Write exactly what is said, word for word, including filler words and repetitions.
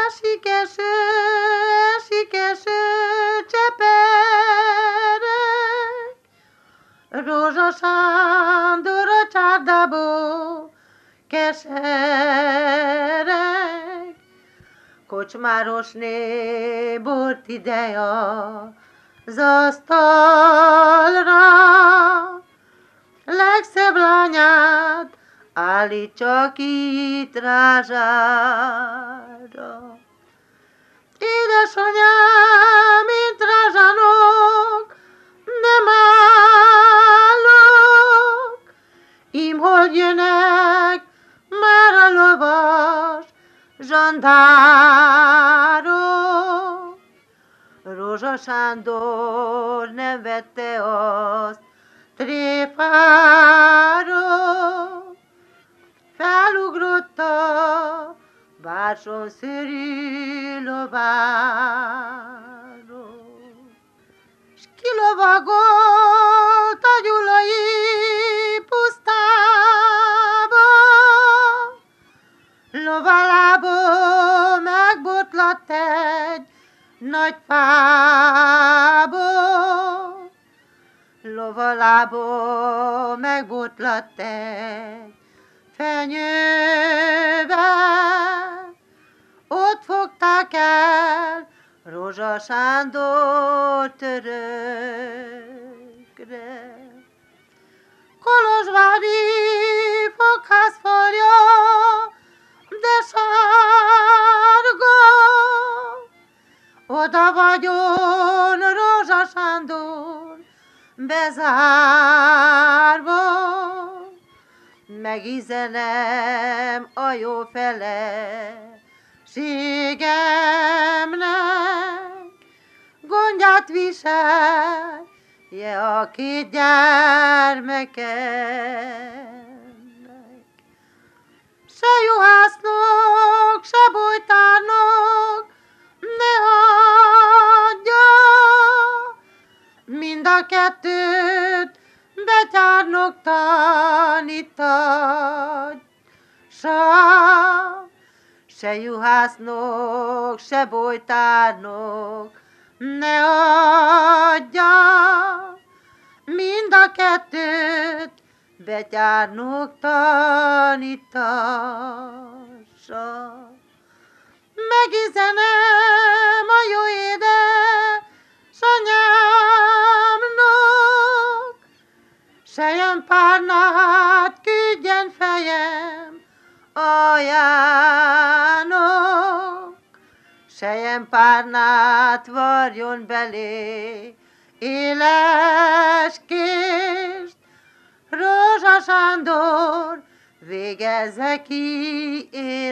Esik eső, esik eső, csepereg, Rózsa Sándor a csárdából kesereg. Kocsmárosné bort ide az asztalra, legszebb lányát állítsa ki itt rázsára. Édesanyám, mint rázsánok, nem állok, imhold jönnek már a lovas zsandárok. Rózsa Sándor nem vette azt tréfáról, felugrott a bársonyszőrű lováról, s kilovagolt a gyulai pusztába, lovalából megbotlatt egy nagy fából, lovalából megbotlatt egy fenyőbe, ott fogták el Rózsa Sándor törökre. Kolozsvári fogház falja, de sárga, oda vagyon Rózsa Sándor bezárva. Megízenem a jó feleségemnek, gondját viselje a két gyermekemnek. Se juhásznok, se bojtárnok ne hagyja, mind a kettőt betyárnok tanítatsa. Se juhásznok, se bojtárnok ne adja, mind a kettőt betyárnok tanítassa. Megízenem a jó édesanyámnak, selyempárnát küldjen fejem aljának, selyempárnát varjon belé éleskést, Rózsa Sándor végezze ki